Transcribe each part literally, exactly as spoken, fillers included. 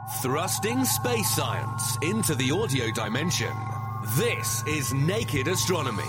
Thrusting space science into the audio dimension. This is Naked Astronomy.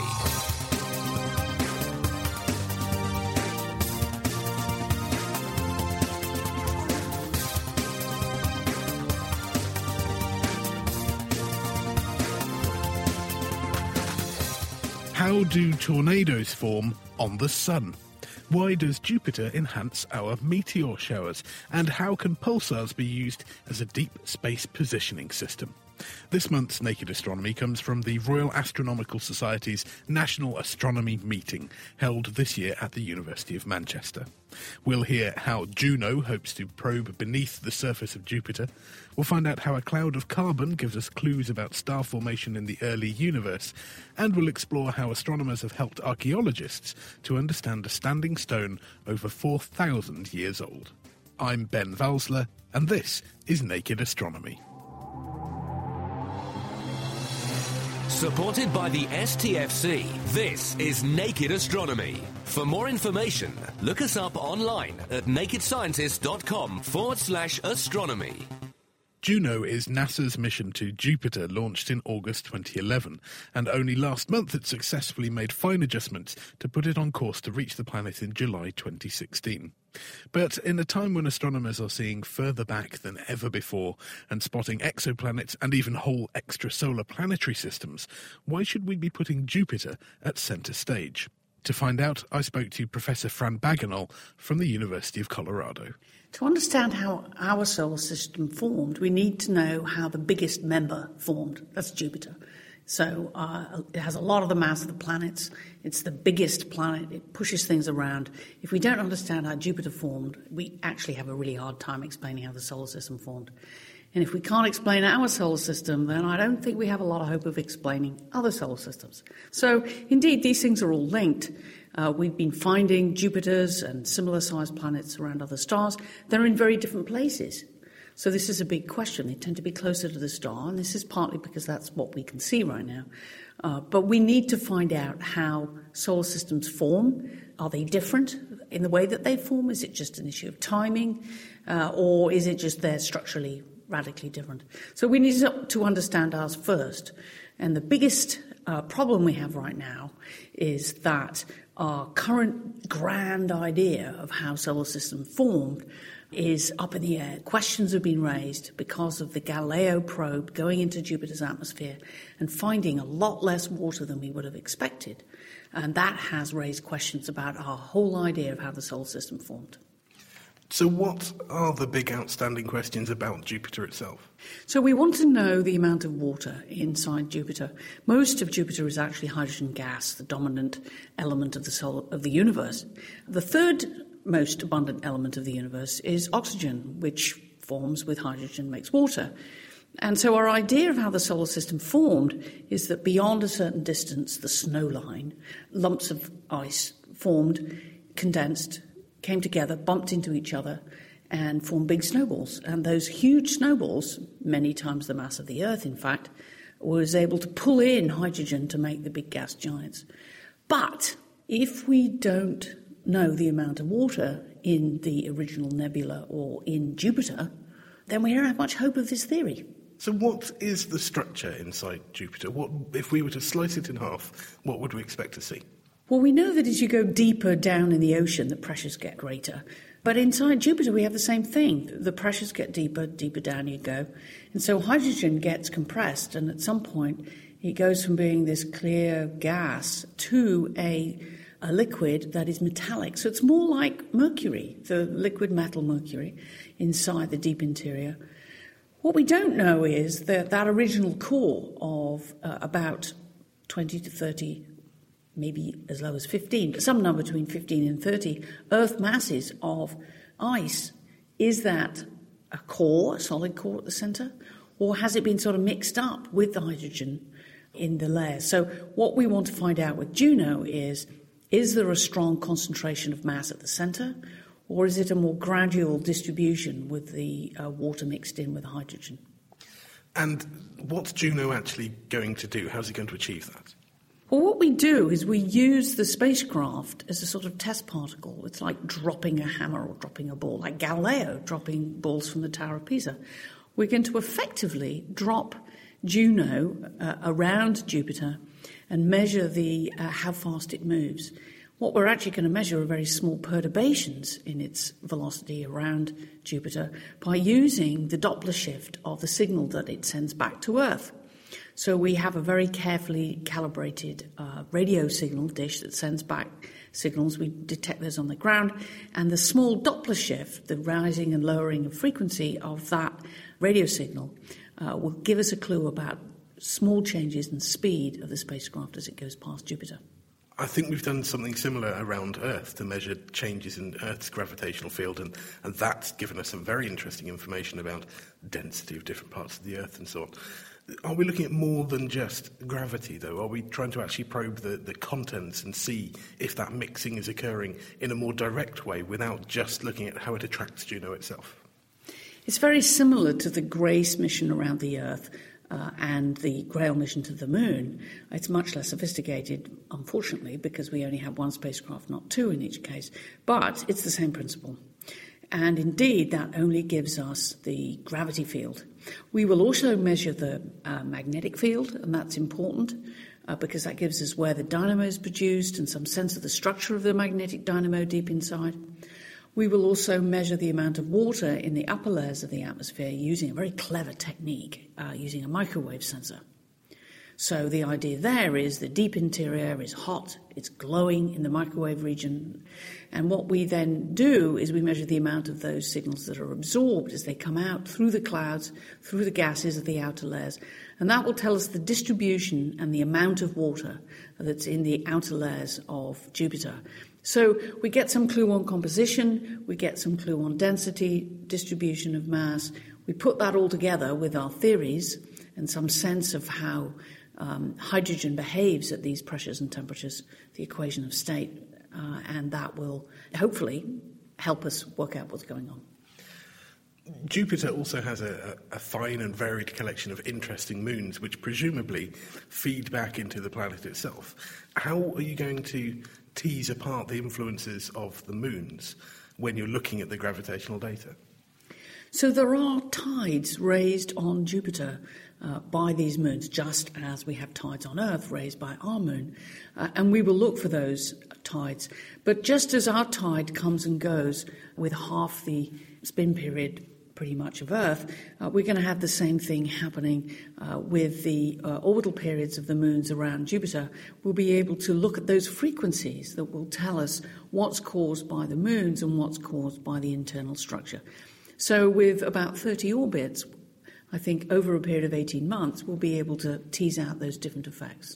How do tornadoes form on the Sun? Why does Jupiter enhance our meteor showers? And how can pulsars be used as a deep space positioning system? This month's Naked Astronomy comes from the Royal Astronomical Society's National Astronomy Meeting, held this year at the University of Manchester. We'll hear how Juno hopes to probe beneath the surface of Jupiter. We'll find out how a cloud of carbon gives us clues about star formation in the early universe. And we'll explore how astronomers have helped archaeologists to understand a standing stone over four thousand years old. I'm Ben Valsler, and this is Naked Astronomy. Supported by the S T F C, this is Naked Astronomy. For more information, look us up online at nakedscientist.com forward slash astronomy. Juno is NASA's mission to Jupiter, launched in August twenty eleven, and only last month it successfully made fine adjustments to put it on course to reach the planet in July twenty sixteen. But in a time when astronomers are seeing further back than ever before and spotting exoplanets and even whole extrasolar planetary systems, why should we be putting Jupiter at centre stage? To find out, I spoke to Professor Fran Bagenal from the University of Colorado. To understand how our solar system formed, we need to know how the biggest member formed. That's Jupiter. So uh, it has a lot of the mass of the planets. It's the biggest planet. It pushes things around. If we don't understand how Jupiter formed, we actually have a really hard time explaining how the solar system formed. And if we can't explain our solar system, then I don't think we have a lot of hope of explaining other solar systems. So, indeed, these things are all linked. Uh, we've been finding Jupiters and similar-sized planets around other stars. They're in very different places. So this is a big question. They tend to be closer to the star, and this is partly because that's what we can see right now. Uh, but we need to find out how solar systems form. Are they different in the way that they form? Is it just an issue of timing? Uh, or is it just they're structurally radically different? So we need to understand ours first. And the biggest uh, problem we have right now is that our current grand idea of how solar system formed is up in the air. Questions have been raised because of the Galileo probe going into Jupiter's atmosphere and finding a lot less water than we would have expected. And that has raised questions about our whole idea of how the solar system formed. So what are the big outstanding questions about Jupiter itself? So we want to know the amount of water inside Jupiter. Most of Jupiter is actually hydrogen gas, the dominant element of the solar, of the universe. The third most abundant element of the universe is oxygen, which forms with hydrogen, makes water. And so our idea of how the solar system formed is that beyond a certain distance, the snow line, lumps of ice formed, condensed, came together, bumped into each other, and formed big snowballs. And those huge snowballs, many times the mass of the Earth, in fact, was able to pull in hydrogen to make the big gas giants. But if we don't know the amount of water in the original nebula or in Jupiter, then we don't have much hope of this theory. So what is the structure inside Jupiter? What, if we were to slice it in half, what would we expect to see? Well, we know that as you go deeper down in the ocean, the pressures get greater. But inside Jupiter, we have the same thing. The pressures get deeper, deeper down you go. And so hydrogen gets compressed, and at some point, it goes from being this clear gas to a, a liquid that is metallic. So it's more like mercury, the liquid metal mercury, inside the deep interior. What we don't know is that that original core of uh, about twenty to thirty, maybe as low as fifteen, but some number between fifteen and thirty Earth masses of ice, is that a core, a solid core at the centre, or has it been sort of mixed up with the hydrogen in the layers? So what we want to find out with Juno is, is there a strong concentration of mass at the centre, or is it a more gradual distribution with the uh, water mixed in with the hydrogen? And what's Juno actually going to do? How's it going to achieve that? Well, what we do is we use the spacecraft as a sort of test particle. It's like dropping a hammer or dropping a ball, like Galileo dropping balls from the Tower of Pisa. we're going to effectively drop Juno uh, around Jupiter and measure the uh, how fast it moves. What we're actually going to measure are very small perturbations in its velocity around Jupiter by using the Doppler shift of the signal that it sends back to Earth. So we have a very carefully calibrated uh, radio signal dish that sends back signals. We detect those on the ground, and the small Doppler shift, the rising and lowering of frequency of that radio signal, uh, will give us a clue about small changes in speed of the spacecraft as it goes past Jupiter. I think we've done something similar around Earth to measure changes in Earth's gravitational field, and, and that's given us some very interesting information about density of different parts of the Earth and so on. Are we looking at more than just gravity, though? Are we trying to actually probe the, the contents and see if that mixing is occurring in a more direct way without just looking at how it attracts Juno itself? It's very similar to the GRACE mission around the Earth, Uh, and the GRAIL mission to the Moon. It's much less sophisticated, unfortunately, because we only have one spacecraft, not two in each case. But it's the same principle. And indeed, that only gives us the gravity field. We will also measure the uh, magnetic field, and that's important uh, because that gives us where the dynamo is produced and some sense of the structure of the magnetic dynamo deep inside. We will also measure the amount of water in the upper layers of the atmosphere using a very clever technique, uh, using a microwave sensor. So the idea there is the deep interior is hot, it's glowing in the microwave region, and what we then do is we measure the amount of those signals that are absorbed as they come out through the clouds, through the gases of the outer layers, and that will tell us the distribution and the amount of water that's in the outer layers of Jupiter. So we get some clue on composition, we get some clue on density, distribution of mass. We put that all together with our theories and some sense of how um, hydrogen behaves at these pressures and temperatures, the equation of state, uh, and that will hopefully help us work out what's going on. Jupiter also has a, a fine and varied collection of interesting moons, which presumably feed back into the planet itself. How are you going to tease apart the influences of the moons when you're looking at the gravitational data? So there are tides raised on Jupiter uh, by these moons, just as we have tides on Earth raised by our moon, uh, and we will look for those tides. But just as our tide comes and goes with half the spin period pretty much of Earth, uh, we're going to have the same thing happening uh, with the uh, orbital periods of the moons around Jupiter. We'll be able to look at those frequencies that will tell us what's caused by the moons and what's caused by the internal structure. So with about thirty orbits, I think over a period of eighteen months, we'll be able to tease out those different effects.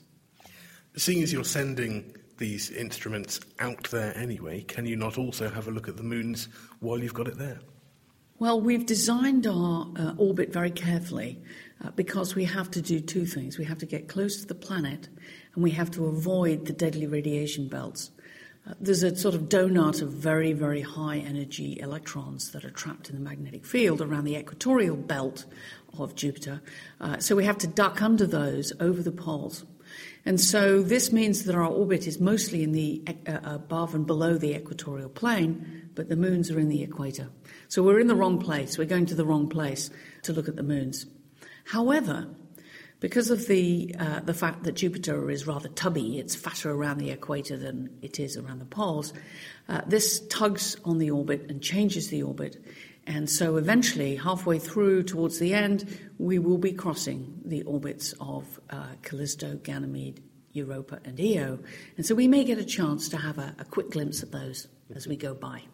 Seeing as you're sending these instruments out there anyway, can you not also have a look at the moons while you've got it there? Well, we've designed our uh, orbit very carefully uh, because we have to do two things. We have to get close to the planet and we have to avoid the deadly radiation belts. Uh, there's a sort of donut of very, very high energy electrons that are trapped in the magnetic field around the equatorial belt of Jupiter. Uh, so we have to duck under those over the poles. And so this means that our orbit is mostly in the uh, above and below the equatorial plane, but the moons are in the equator. So we're in the wrong place. We're going to the wrong place to look at the moons. However, because of the uh, the fact that Jupiter is rather tubby, it's fatter around the equator than it is around the poles, uh, this tugs on the orbit and changes the orbit. And so eventually, halfway through towards the end, we will be crossing the orbits of uh, Callisto, Ganymede, Europa and Io. And so we may get a chance to have a, a quick glimpse at those as we go by.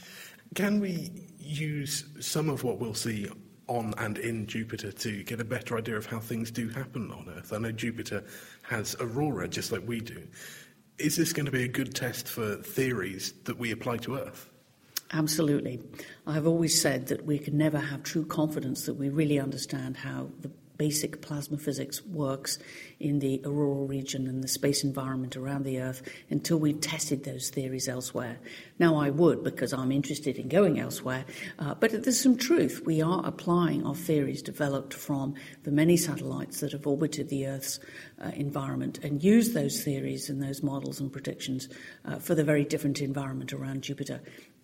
Can we use some of what we'll see on and in Jupiter to get a better idea of how things do happen on Earth? I know Jupiter has aurora just like we do. Is this going to be a good test for theories that we apply to Earth? Absolutely. I've always said that we can never have true confidence that we really understand how the basic plasma physics works in the auroral region and the space environment around the Earth until we've tested those theories elsewhere. Now, I would, because I'm interested in going elsewhere, uh, but there's some truth. We are applying our theories developed from the many satellites that have orbited the Earth's uh, environment and use those theories and those models and predictions uh, for the very different environment around Jupiter.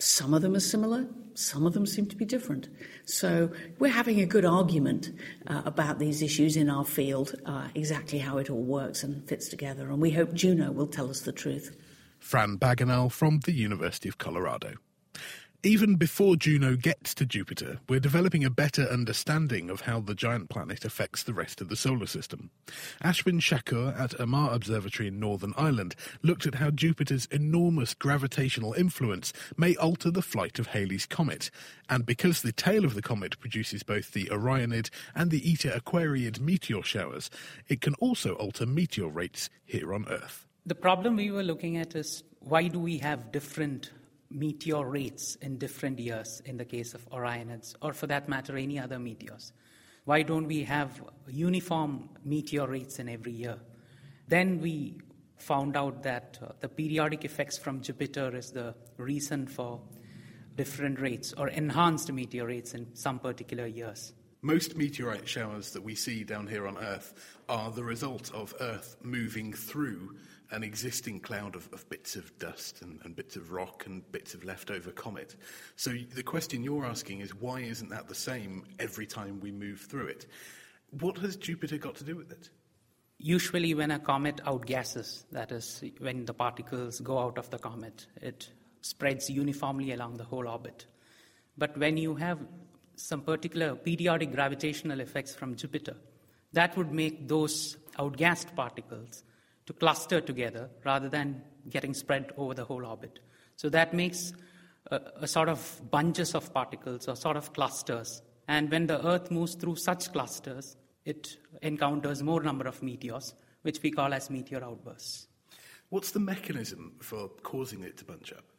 Some of them are similar, some of them seem to be different. So we're having a good argument uh, about these issues in our field, uh, exactly how it all works and fits together, and we hope Juno will tell us the truth. Fran Bagenal from the University of Colorado. Even before Juno gets to Jupiter, we're developing a better understanding of how the giant planet affects the rest of the solar system. Ashwin Shakur at Amar Observatory in Northern Ireland looked at how Jupiter's enormous gravitational influence may alter the flight of Halley's Comet. And because the tail of the comet produces both the Orionid and the Eta Aquariid meteor showers, it can also alter meteor rates here on Earth. The problem we were looking at is why do we have different meteor rates in different years in the case of Orionids, or for that matter, any other meteors? Why don't we have uniform meteor rates in every year? Then we found out that uh, the periodic effects from Jupiter is the reason for different rates or enhanced meteor rates in some particular years. Most meteorite showers that we see down here on Earth are the result of Earth moving through an existing cloud of, of bits of dust and, and bits of rock and bits of leftover comet. So the question you're asking is, why isn't that the same every time we move through it? What has Jupiter got to do with it? Usually when a comet outgasses, that is, when the particles go out of the comet, it spreads uniformly along the whole orbit. But when you have some particular periodic gravitational effects from Jupiter, that would make those outgassed particles to cluster together rather than getting spread over the whole orbit. So that makes a, a sort of bunches of particles or sort of clusters. And when the Earth moves through such clusters, it encounters more number of meteors, which we call as meteor outbursts. What's the mechanism for causing it to bunch up?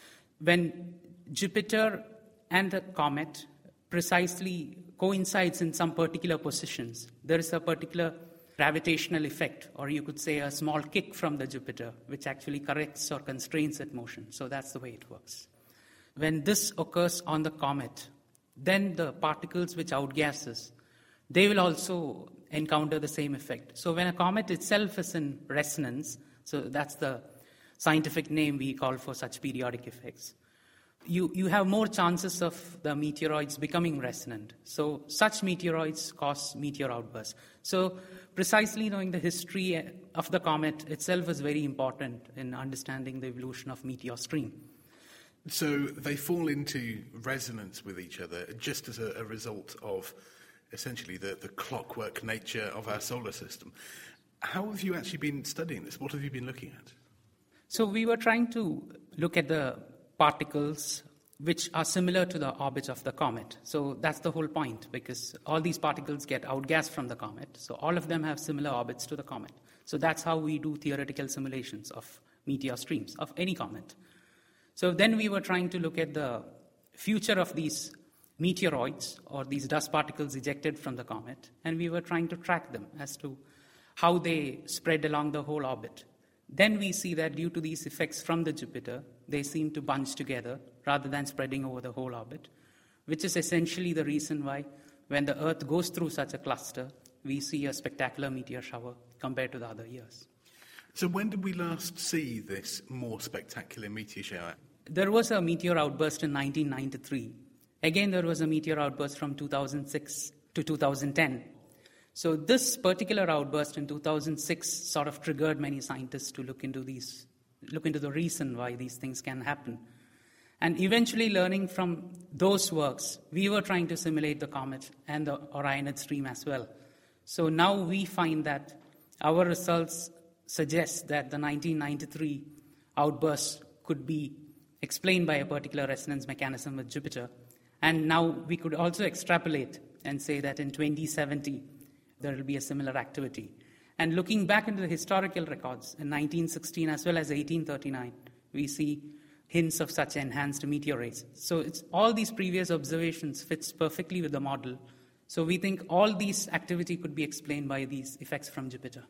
When Jupiter and the comet precisely coincides in some particular positions, there is a particular gravitational effect, or you could say a small kick from the Jupiter, which actually corrects or constrains its motion. So that's the way it works. When this occurs on the comet, then the particles which outgasses, they will also encounter the same effect. So when a comet itself is in resonance, so that's the scientific name we call for such periodic effects, you, you have more chances of the meteoroids becoming resonant. So such meteoroids cause meteor outbursts. So precisely knowing the history of the comet itself is very important in understanding the evolution of meteor stream. So they fall into resonance with each other just as a, a result of essentially the, the clockwork nature of our solar system. How have you actually been studying this? What have you been looking at? So we were trying to look at the particles which are similar to the orbit of the comet. So that's the whole point, because all these particles get outgassed from the comet. So all of them have similar orbits to the comet. So that's how we do theoretical simulations of meteor streams, of any comet. So then we were trying to look at the future of these meteoroids, or these dust particles ejected from the comet, and we were trying to track them as to how they spread along the whole orbit. Then we see that due to these effects from the Jupiter, they seem to bunch together rather than spreading over the whole orbit, which is essentially the reason why when the Earth goes through such a cluster, we see a spectacular meteor shower compared to the other years. So when did we last see this more spectacular meteor shower? There was a meteor outburst in nineteen ninety-three. Again, there was a meteor outburst from two thousand six to two thousand ten. So this particular outburst in two thousand six sort of triggered many scientists to look into these, look into the reason why these things can happen. And eventually, learning from those works, we were trying to simulate the comet and the Orionid stream as well. So now we find that our results suggest that the nineteen ninety-three outburst could be explained by a particular resonance mechanism with Jupiter. And now we could also extrapolate and say that in twenty seventy, there will be a similar activity. And looking back into the historical records, in nineteen sixteen as well as eighteen thirty-nine, we see hints of such enhanced meteor rays. So it's, all these previous observations fits perfectly with the model. So we think all these activity could be explained by these effects from Jupiter.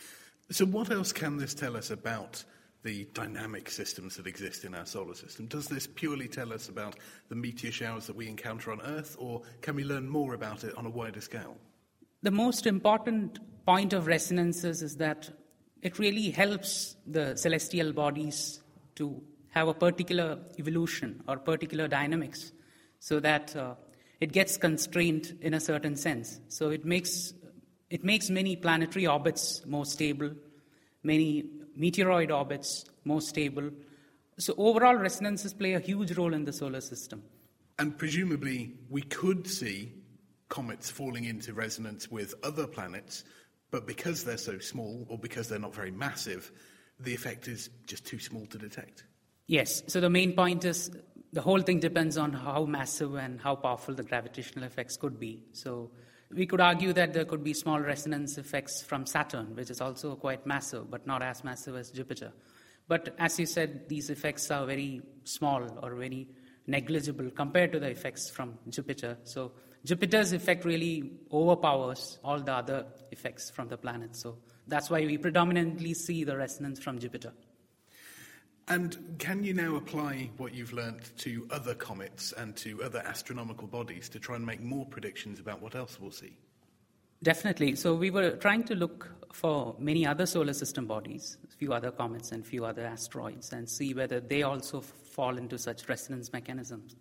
So what else can this tell us about the dynamic systems that exist in our solar system? Does this purely tell us about the meteor showers that we encounter on Earth, or can we learn more about it on a wider scale? The most important point of resonances is that it really helps the celestial bodies to have a particular evolution or particular dynamics so that uh, it gets constrained in a certain sense. So it makes, it makes many planetary orbits more stable, many meteoroid orbits more stable. So overall, resonances play a huge role in the solar system. And presumably we could see comets falling into resonance with other planets, but because they're so small or because they're not very massive, the effect is just too small to detect. Yes. So the main point is the whole thing depends on how massive and how powerful the gravitational effects could be. So we could argue that there could be small resonance effects from Saturn, which is also quite massive, but not as massive as Jupiter. But as you said, these effects are very small or very negligible compared to the effects from Jupiter. So Jupiter's effect really overpowers all the other effects from the planet. So that's why we predominantly see the resonance from Jupiter. And can you now apply what you've learnt to other comets and to other astronomical bodies to try and make more predictions about what else we'll see? Definitely. So we were trying to look for many other solar system bodies, a few other comets and a few other asteroids, and see whether they also fall into such resonance mechanisms.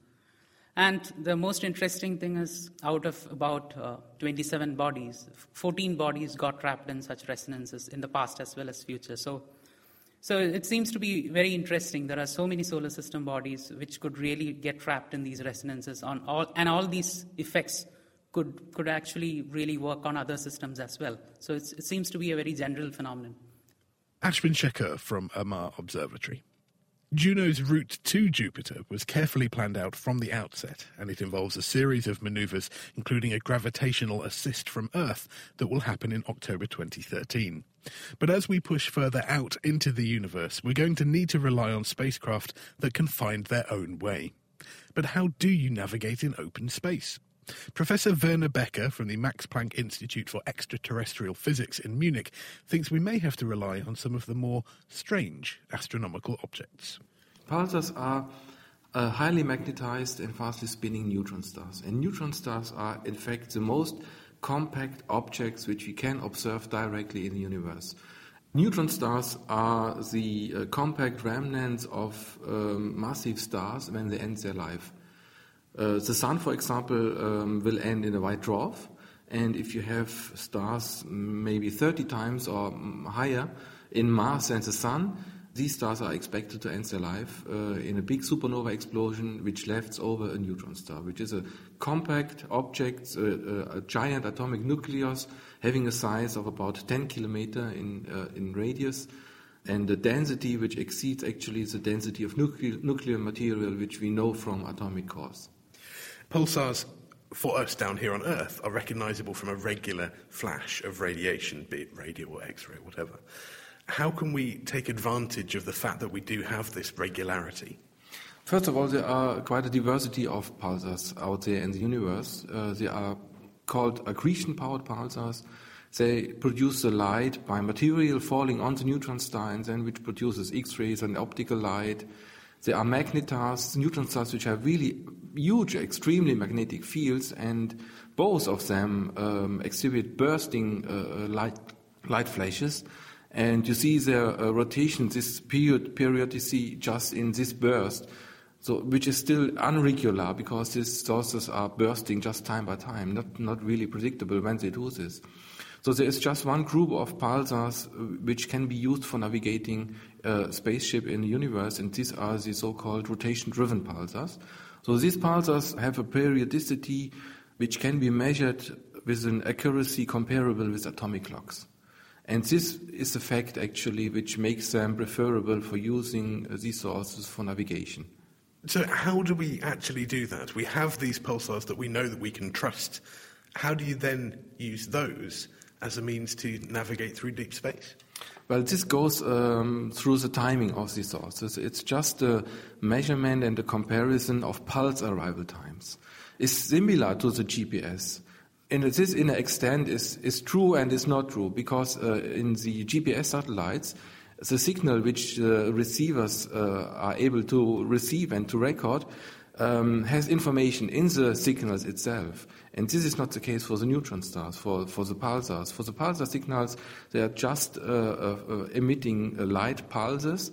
And the most interesting thing is, out of about uh, twenty-seven bodies, fourteen bodies got trapped in such resonances in the past as well as future. So, so it seems to be very interesting. There are so many solar system bodies which could really get trapped in these resonances, on all, and all these effects could could actually really work on other systems as well. So it's, it seems to be a very general phenomenon. Ashwin Shekhar from Amar Observatory. Juno's route to Jupiter was carefully planned out from the outset, and it involves a series of manoeuvres, including a gravitational assist from Earth that will happen in October twenty thirteen. But as we push further out into the universe, we're going to need to rely on spacecraft that can find their own way. But how do you navigate in open space? Professor Werner Becker from the Max Planck Institute for Extraterrestrial Physics in Munich thinks we may have to rely on some of the more strange astronomical objects. Pulsars are uh, highly magnetized and fastly spinning neutron stars. And neutron stars are, in fact, the most compact objects which we can observe directly in the universe. Neutron stars are the uh, compact remnants of um, massive stars when they end their life. Uh, the Sun, for example, um, will end in a white dwarf, and if you have stars maybe thirty times or higher in mass than the Sun, these stars are expected to end their life uh, in a big supernova explosion which left over a neutron star, which is a compact object, uh, a giant atomic nucleus having a size of about ten kilometers in, uh, in radius, and a density which exceeds actually the density of nuclear, nuclear material which we know from atomic cores. Pulsars, for us down here on Earth, are recognisable from a regular flash of radiation, be it radio or X-ray or whatever. How can we take advantage of the fact that we do have this regularity? First of all, there are quite a diversity of pulsars out there in the universe. Uh, they are called accretion-powered pulsars. They produce the light by material falling on the neutron star and then which produces X-rays and optical light. They are magnetars, neutron stars which have really huge, extremely magnetic fields, and both of them um, exhibit bursting uh, light, light flashes. And you see their uh, rotation, this period, periodicity just in this burst, so which is still irregular because these sources are bursting just time by time, not, not really predictable when they do this. So there is just one group of pulsars which can be used for navigating a spaceship in the universe, and these are the so-called rotation-driven pulsars. So these pulsars have a periodicity which can be measured with an accuracy comparable with atomic clocks. And this is the fact, actually, which makes them preferable for using these sources for navigation. So how do we actually do that? We have these pulsars that we know that we can trust. How do you then use those as a means to navigate through deep space? Well, this goes um, through the timing of these sources. It's just a measurement and a comparison of pulse arrival times. It's similar to the G P S. And this, in an extent, is, is true and is not true, because uh, in the G P S satellites, the signal which uh, receivers uh, are able to receive and to record um, has information in the signals itself. And this is not the case for the neutron stars, for, for the pulsars. For the pulsar signals, they are just uh, uh, emitting uh, light pulses,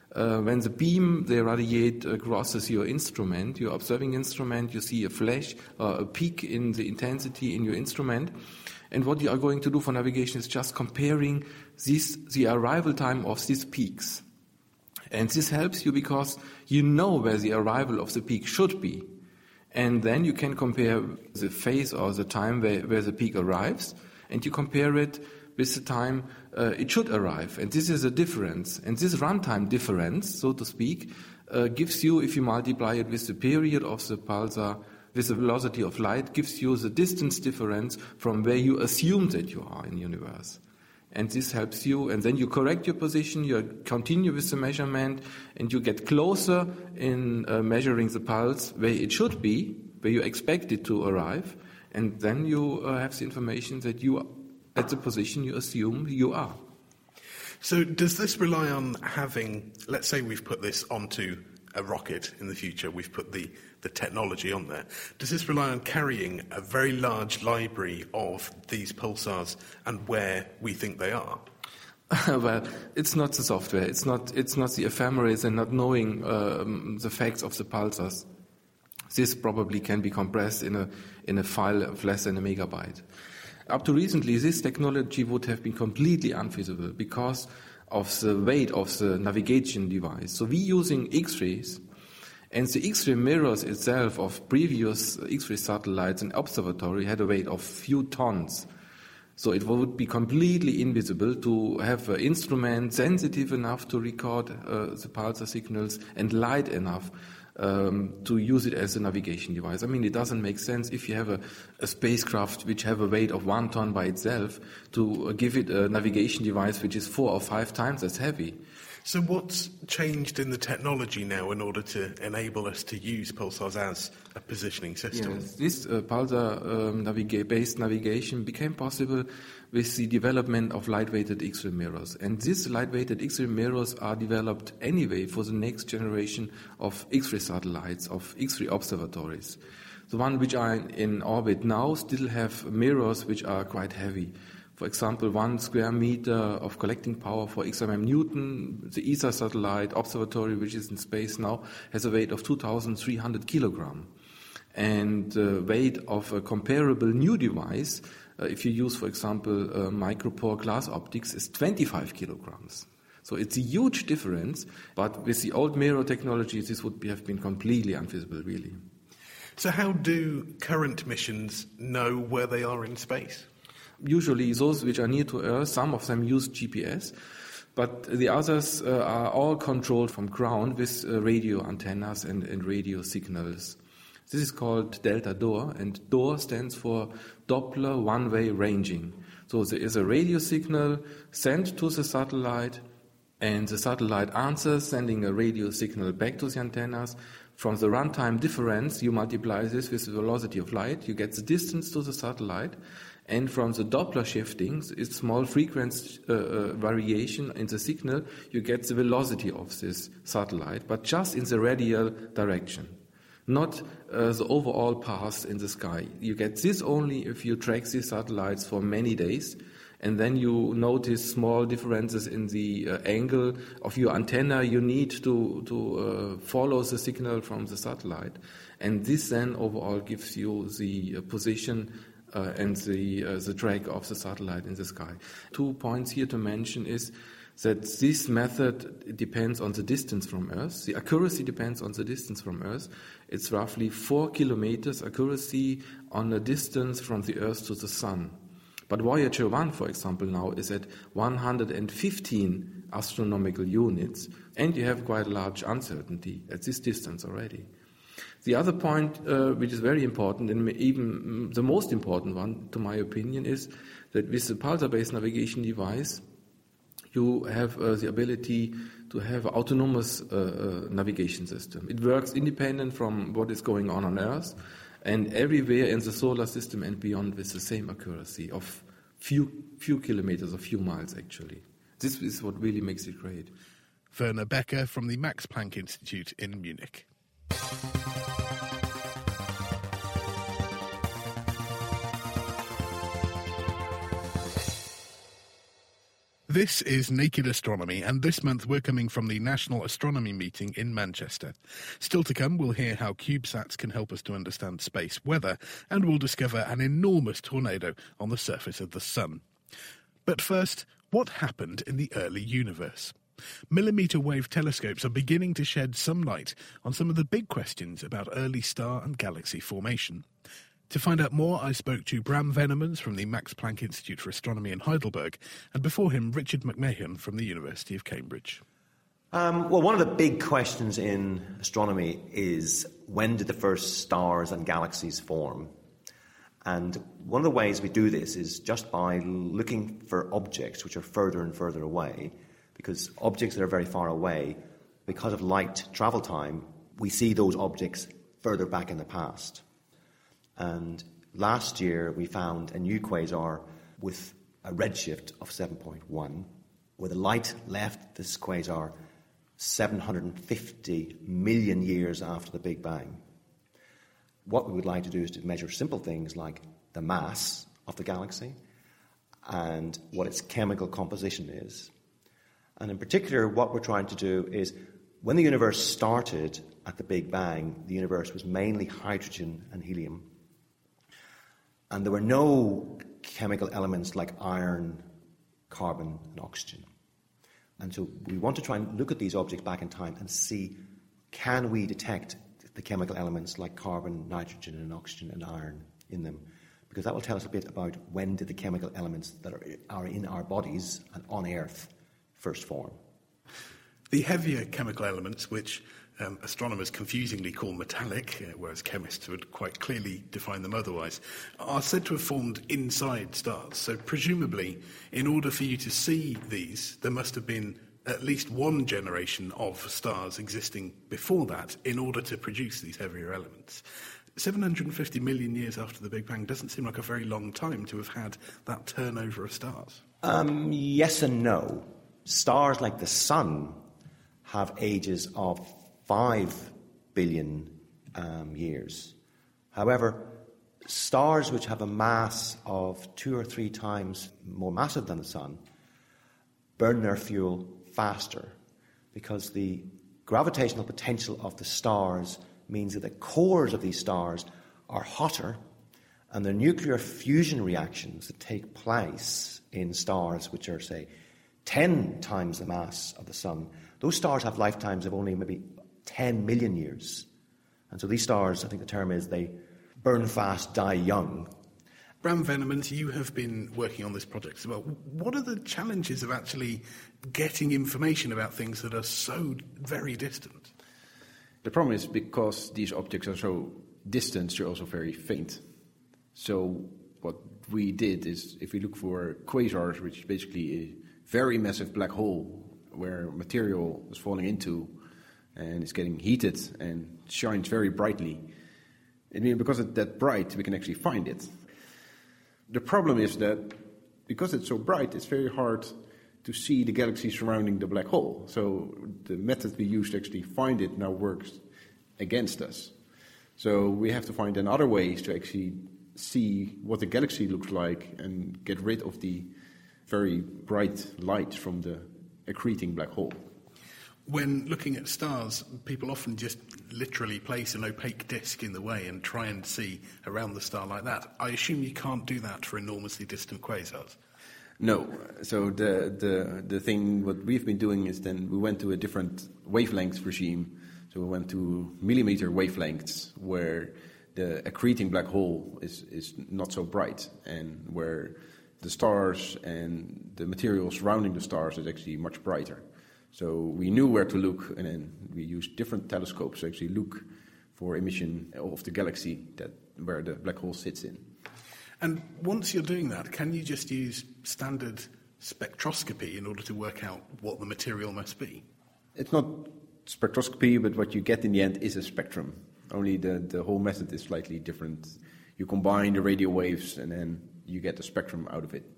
Uh, when the beam, they radiate, uh, crosses your instrument, your observing instrument, you see a flash or a peak in the intensity in your instrument. And what you are going to do for navigation is just comparing this, the arrival time of these peaks. And this helps you because you know where the arrival of the peak should be. And then you can compare the phase or the time where, where the peak arrives, and you compare it with the time uh, it should arrive. And this is a difference. And this runtime difference, so to speak, uh, gives you, if you multiply it with the period of the pulsar, with the velocity of light, gives you the distance difference from where you assume that you are in the universe. And this helps you, and then you correct your position, you continue with the measurement, and you get closer in uh, measuring the pulse where it should be, where you expect it to arrive, and then you uh, have the information that you are at the position you assume you are. So does this rely on having, let's say we've put this onto a rocket in the future, we've put the, the technology on there. Does this rely on carrying a very large library of these pulsars and where we think they are? Well, it's not the software, it's not, it's not the ephemeris and not knowing um, the facts of the pulsars. This probably can be compressed in a, in a file of less than a megabyte. Up to recently, this technology would have been completely unfeasible because of the weight of the navigation device. So we're using X-rays, and the X-ray mirrors itself of previous X-ray satellites and observatory had a weight of few tons. So it would be completely invisible to have an instrument sensitive enough to record uh, the pulsar signals and light enough um, to use it as a navigation device. I mean, it doesn't make sense if you have a, a spacecraft which have a weight of one ton by itself to uh, give it a navigation device which is four or five times as heavy. So what's changed in the technology now in order to enable us to use pulsars as a positioning system? Yes, this uh, pulsar um, naviga- based navigation became possible with the development of light-weighted X-ray mirrors. And these light-weighted X-ray mirrors are developed anyway for the next generation of X-ray satellites, of X-ray observatories. The ones which are in orbit now still have mirrors which are quite heavy. For example, one square meter of collecting power for X M M Newton, the E S A satellite observatory, which is in space now, has a weight of two thousand three hundred kilograms. And the weight of a comparable new device, uh, if you use, for example, uh, micropore glass optics, is twenty-five kilograms. So it's a huge difference, but with the old mirror technology, this would be, have been completely unfeasible, really. So how do current missions know where they are in space? Usually those which are near to Earth, some of them use G P S, but the others uh, are all controlled from ground with uh, radio antennas and, and radio signals. This is called delta D O R, and D O R stands for Doppler one-way ranging. So there is a radio signal sent to the satellite, and the satellite answers, sending a radio signal back to the antennas. From the runtime difference, you multiply this with the velocity of light, you get the distance to the satellite. And from the Doppler shifting, it's small frequency uh, uh, variation in the signal, you get the velocity of this satellite, but just in the radial direction, not uh, the overall path in the sky. You get this only if you track these satellites for many days, and then you notice small differences in the uh, angle of your antenna you need to, to uh, follow the signal from the satellite. And this then overall gives you the uh, position Uh, and the uh, the track of the satellite in the sky. Two points here to mention is that this method depends on the distance from Earth. The accuracy depends on the distance from Earth. It's roughly four kilometers accuracy on a distance from the Earth to the Sun. But Voyager one, for example, now is at one hundred fifteen astronomical units, and you have quite large uncertainty at this distance already. The other point, uh, which is very important, and even the most important one, to my opinion, is that with the pulsar-based navigation device, you have uh, the ability to have an autonomous uh, uh, navigation system. It works independent from what is going on on Earth, and everywhere in the solar system and beyond with the same accuracy of few few kilometers or few miles, actually. This is what really makes it great. Werner Becker from the Max Planck Institute in Munich. This is Naked Astronomy, and this month we're coming from the National Astronomy Meeting in Manchester. Still to come, we'll hear how CubeSats can help us to understand space weather, and we'll discover an enormous tornado on the surface of the Sun. But first, what happened in the early universe? Millimetre wave telescopes are beginning to shed some light on some of the big questions about early star and galaxy formation. To find out more, I spoke to Bram Venemans from the Max Planck Institute for Astronomy in Heidelberg, and before him, Richard McMahon from the University of Cambridge. Um, well, one of the big questions in astronomy is, when did the first stars and galaxies form? And one of the ways we do this is just by looking for objects which are further and further away, because objects that are very far away, because of light travel time, we see those objects further back in the past. And last year we found a new quasar with a redshift of seven point one, where the light left this quasar seven hundred fifty million years after the Big Bang. What we would like to do is to measure simple things like the mass of the galaxy and what its chemical composition is. And in particular, what we're trying to do is, when the universe started at the Big Bang, the universe was mainly hydrogen and helium. And there were no chemical elements like iron, carbon, and oxygen. And so we want to try and look at these objects back in time and see, can we detect the chemical elements like carbon, nitrogen, and oxygen and iron in them? Because that will tell us a bit about when did the chemical elements that are, are in our bodies and on Earth first form. The heavier chemical elements, which um, astronomers confusingly call metallic, uh, whereas chemists would quite clearly define them otherwise, are said to have formed inside stars. So presumably, in order for you to see these, there must have been at least one generation of stars existing before that in order to produce these heavier elements. seven hundred fifty million years after the Big Bang doesn't seem like a very long time to have had that turnover of stars. Um, yes and no. Stars like the Sun have ages of five billion um, years. However, stars which have a mass of two or three times more massive than the Sun burn their fuel faster, because the gravitational potential of the stars means that the cores of these stars are hotter, and the nuclear fusion reactions that take place in stars which are, say, ten times the mass of the Sun, those stars have lifetimes of only maybe ten million years. And so these stars, I think the term is, they burn fast, die young. Bram Venemans, you have been working on this project as well. What are the challenges of actually getting information about things that are so very distant? The problem is, because these objects are so distant, they're also very faint. So what we did is, if we look for quasars, which is basically a very massive black hole where material is falling into and it's getting heated and shines very brightly, I mean, because it's that bright, we can actually find it. The problem is that because it's so bright, it's very hard to see the galaxy surrounding the black hole. So the method we used to actually find it now works against us. So we have to find then other ways to actually see what the galaxy looks like and get rid of the very bright light from the accreting black hole. When looking at stars, people often just literally place an opaque disk in the way and try and see around the star like that. I assume you can't do that for enormously distant quasars. No. So the, the, the thing, what we've been doing is then we went to a different wavelength regime. So we went to millimeter wavelengths where the accreting black hole is, is not so bright, and where the stars and the material surrounding the stars is actually much brighter. So we knew where to look, and then we used different telescopes to actually look for emission of the galaxy that where the black hole sits in. And once you're doing that, can you just use standard spectroscopy in order to work out what the material must be? It's not spectroscopy, but what you get in the end is a spectrum. Only the, the whole method is slightly different. You combine the radio waves, and then you get a spectrum out of it.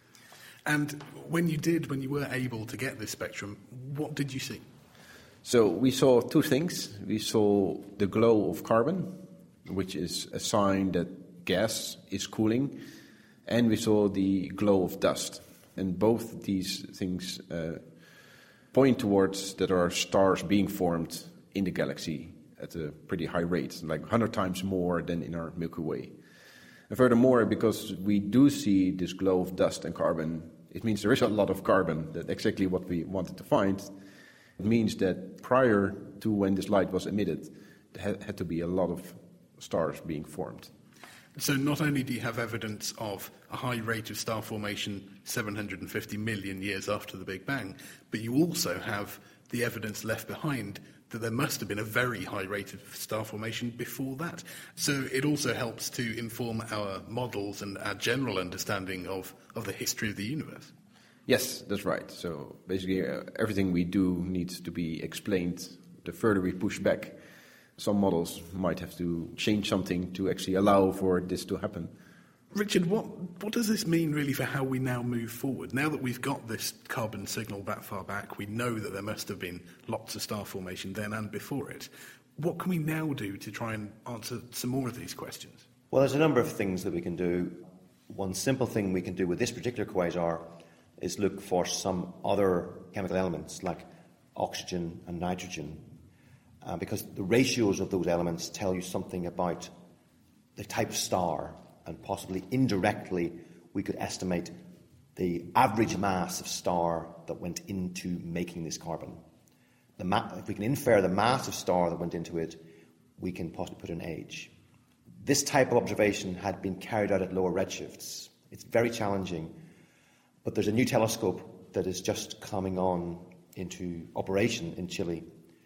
And when you did, when you were able to get this spectrum, what did you see? So we saw two things. We saw the glow of carbon, which is a sign that gas is cooling, and we saw the glow of dust, And both these things uh, point towards that there are stars being formed in the galaxy at a pretty high rate, like one hundred times more than in our Milky Way. And furthermore, because we do see this glow of dust and carbon, it means there is a lot of carbon, that's exactly what we wanted to find. It means that prior to when this light was emitted, there had to be a lot of stars being formed. So not only do you have evidence of a high rate of star formation seven hundred fifty million years after the Big Bang, but you also have the evidence left behind that there must have been a very high rate of star formation before that. So it also helps to inform our models and our general understanding of, of the history of the universe. Yes, that's right. So basically uh, everything we do needs to be explained. The further we push back, some models might have to change something to actually allow for this to happen. Richard, what, what does this mean really for how we now move forward? Now that we've got this carbon signal that far back, we know that there must have been lots of star formation then and before it. What can we now do to try and answer some more of these questions? Well, there's a number of things that we can do. One simple thing we can do with this particular quasar is look for some other chemical elements like oxygen and nitrogen, uh, because the ratios of those elements tell you something about the type of star. And possibly indirectly, we could estimate the average mass of star that went into making this carbon. The ma- if we can infer the mass of star that went into it, we can possibly put an age. This type of observation had been carried out at lower redshifts. It's very challenging, but there's a new telescope that is just coming on into operation in Chile,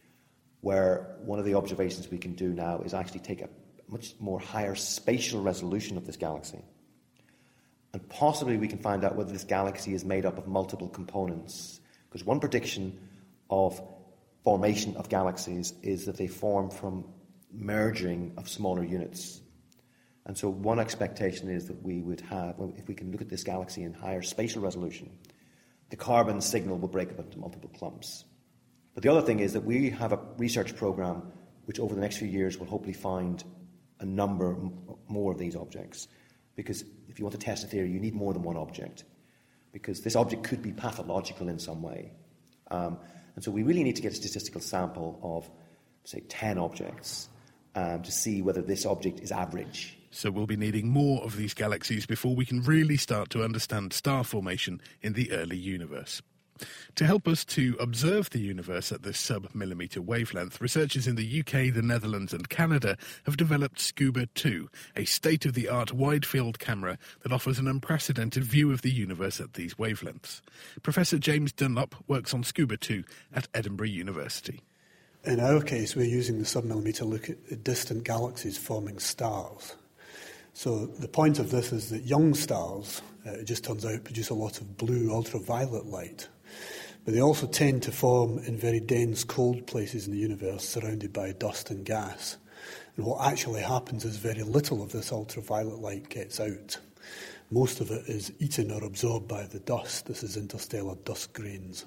where one of the observations we can do now is actually take a much more higher spatial resolution of this galaxy. And possibly we can find out whether this galaxy is made up of multiple components. Because one prediction of formation of galaxies is that they form from merging of smaller units. And so one expectation is that we would have, if we can look at this galaxy in higher spatial resolution, the carbon signal will break up into multiple clumps. But the other thing is that we have a research program which over the next few years will hopefully find a number more of these objects. Because if you want to test a theory, you need more than one object. Because this object could be pathological in some way. Um, and so we really need to get a statistical sample of, say, ten objects um, to see whether this object is average. So we'll be needing more of these galaxies before we can really start to understand star formation in the early universe. To help us to observe the universe at this sub-millimetre wavelength, researchers in the U K, the Netherlands and Canada have developed Scuba two, a state-of-the-art wide-field camera that offers an unprecedented view of the universe at these wavelengths. Professor James Dunlop works on Scuba two at Edinburgh University. In our case, we're using the sub-millimetre to look at distant galaxies forming stars. So the point of this is that young stars, uh, it just turns out, produce a lot of blue ultraviolet light. But they also tend to form in very dense, cold places in the universe, surrounded by dust and gas. And what actually happens is very little of this ultraviolet light gets out. Most of it is eaten or absorbed by the dust. This is interstellar dust grains.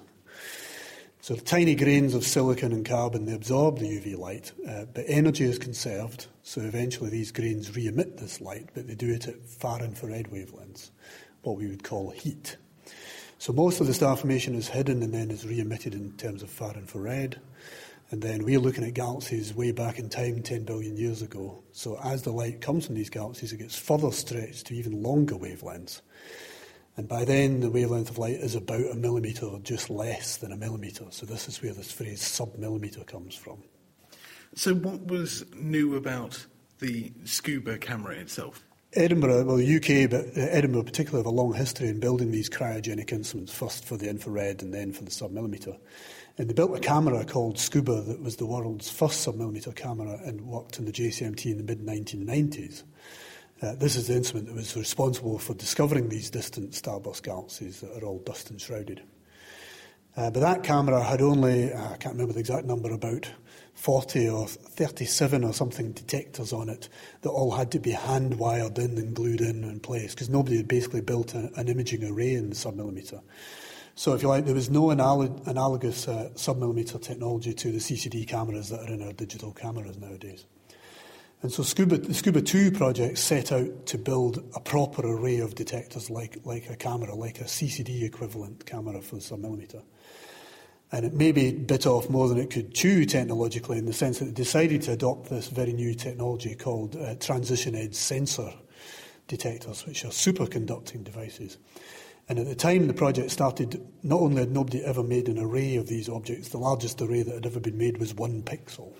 So the tiny grains of silicon and carbon, they absorb the U V light, uh, but energy is conserved, so eventually these grains re-emit this light, but they do it at far infrared wavelengths, what we would call heat. So most of the star formation is hidden and then is re-emitted in terms of far infrared. And then we're looking at galaxies way back in time, ten billion years ago. So as the light comes from these galaxies, it gets further stretched to even longer wavelengths. And by then, the wavelength of light is about a millimetre or just less than a millimetre. So this is where this phrase sub-millimetre comes from. So what was new about the Scuba camera itself? Edinburgh, well, the U K, but Edinburgh particularly, have a long history in building these cryogenic instruments, first for the infrared and then for the sub-millimetre. And they built a camera called Scuba that was the world's first sub-millimetre camera and worked in the J C M T in the mid nineteen nineties. Uh, this is the instrument that was responsible for discovering these distant starburst galaxies that are all dust enshrouded. Uh, but that camera had only, uh, I can't remember the exact number, about forty or thirty-seven or something detectors on it that all had to be hand-wired in and glued in in place because nobody had basically built a, an imaging array in the sub-millimetre. So if you like, there was no analog- analogous uh, sub-millimetre technology to the C C D cameras that are in our digital cameras nowadays. And so Scuba, the Scuba two project set out to build a proper array of detectors like, like a camera, like a C C D equivalent camera for the submillimeter. And it maybe bit off more than it could chew technologically, in the sense that it decided to adopt this very new technology called uh, transition edge sensor detectors, which are superconducting devices. And at the time the project started, not only had nobody ever made an array of these objects, the largest array that had ever been made was one pixel.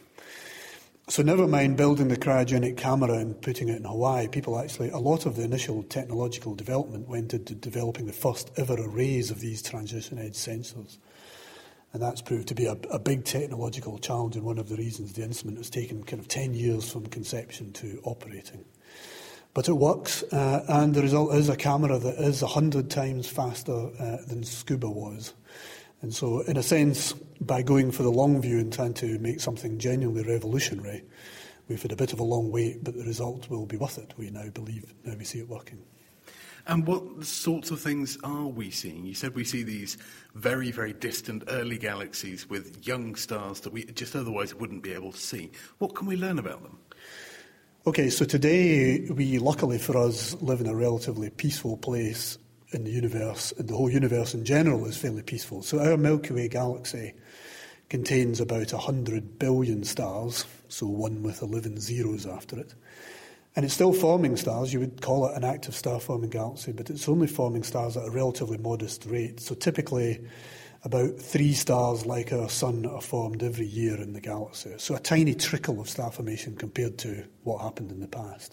So never mind building the cryogenic camera and putting it in Hawaii, people actually, a lot of the initial technological development went into developing the first ever arrays of these transition edge sensors. And that's proved to be a, a big technological challenge, and one of the reasons the instrument has taken kind of ten years from conception to operating. But it works, uh, and the result is a camera that is one hundred times faster uh, than Scuba was. And so, in a sense, by going for the long view and trying to make something genuinely revolutionary, we've had a bit of a long wait, but the result will be worth it. We now believe, now we see it working. And what sorts of things are we seeing? You said we see these very, very distant early galaxies with young stars that we just otherwise wouldn't be able to see. What can we learn about them? Okay, so today we, luckily for us, live in a relatively peaceful place in the universe, and the whole universe in general is fairly peaceful. So our Milky Way galaxy contains about one hundred billion stars, so one with eleven zeros after it. And it's still forming stars. You would call it an active star-forming galaxy, but it's only forming stars at a relatively modest rate. So typically about three stars like our sun are formed every year in the galaxy. So a tiny trickle of star formation compared to what happened in the past.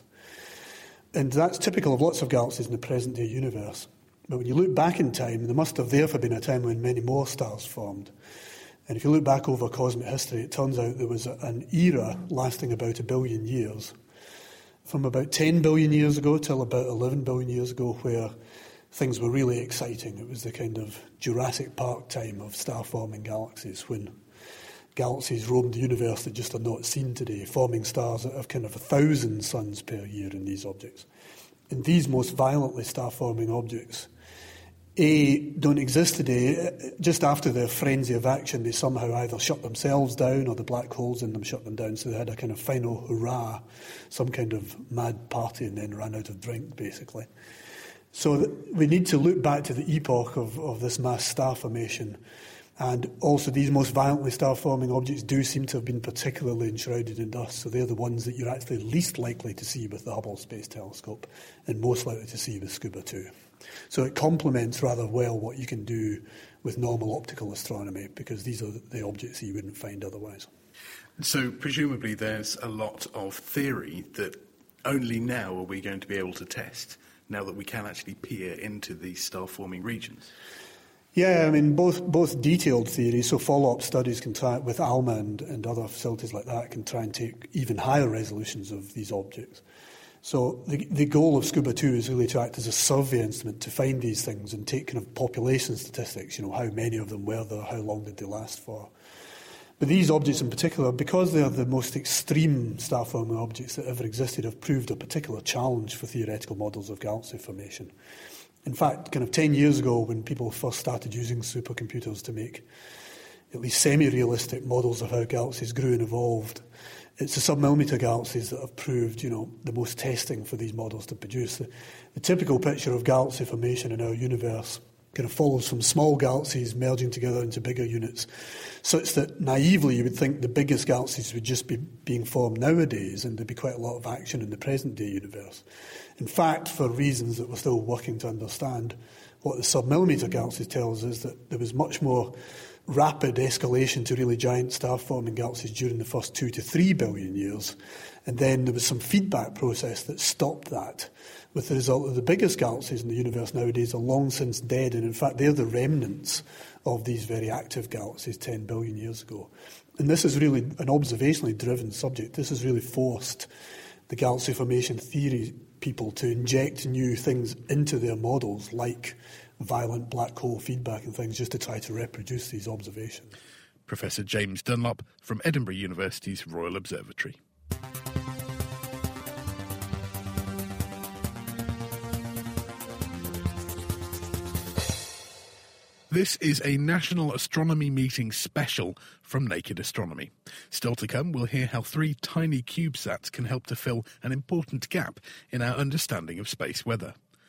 And that's typical of lots of galaxies in the present-day universe. But when you look back in time, there must have therefore been a time when many more stars formed. And if you look back over cosmic history, it turns out there was a, an era lasting about a billion years, from about ten billion years ago till about eleven billion years ago, where things were really exciting. It was the kind of Jurassic Park time of star-forming galaxies, when galaxies roamed the universe that just are not seen today, forming stars that have kind of a thousand suns per year in these objects. And these most violently star-forming objects, A, don't exist today. Just after their frenzy of action, they somehow either shut themselves down or the black holes in them shut them down, so they had a kind of final hurrah, some kind of mad party, and then ran out of drink, basically. So we need to look back to the epoch of, of this mass star formation. And also these most violently star-forming objects do seem to have been particularly enshrouded in dust, so they're the ones that you're actually least likely to see with the Hubble Space Telescope and most likely to see with Scuba two. So it complements rather well what you can do with normal optical astronomy, because these are the objects that you wouldn't find otherwise. So presumably there's a lot of theory that only now are we going to be able to test, now that we can actually peer into these star-forming regions. Yeah, I mean, both both detailed theories, so follow-up studies can try, with ALMA and, and other facilities like that, can try and take even higher resolutions of these objects. So the, the goal of Scuba two is really to act as a survey instrument to find these things and take kind of population statistics, you know, how many of them were there, how long did they last for. But these objects in particular, because they are the most extreme star-forming objects that ever existed, have proved a particular challenge for theoretical models of galaxy formation. In fact, kind of ten years ago, when people first started using supercomputers to make at least semi-realistic models of how galaxies grew and evolved, it's the sub-millimeter galaxies that have proved, you know, the most testing for these models to produce. The, the typical picture of galaxy formation in our universe kind of follows from small galaxies merging together into bigger units, such that naively you would think the biggest galaxies would just be being formed nowadays, and there'd be quite a lot of action in the present-day universe. In fact, for reasons that we're still working to understand, what the sub-millimeter galaxies tell us is that there was much more rapid escalation to really giant star-forming galaxies during the first two to three billion years, and then there was some feedback process that stopped that, with the result that the biggest galaxies in the universe nowadays are long since dead, and in fact they're the remnants of these very active galaxies ten billion years ago. And this is really an observationally driven subject. This has really forced the galaxy formation theory people to inject new things into their models, like violent black hole feedback and things, just to try to reproduce these observations. Professor James Dunlop from Edinburgh University's Royal Observatory. This is a National Astronomy Meeting special from Naked Astronomy. Still to come, we'll hear how three tiny CubeSats can help to fill an important gap in our understanding of space weather.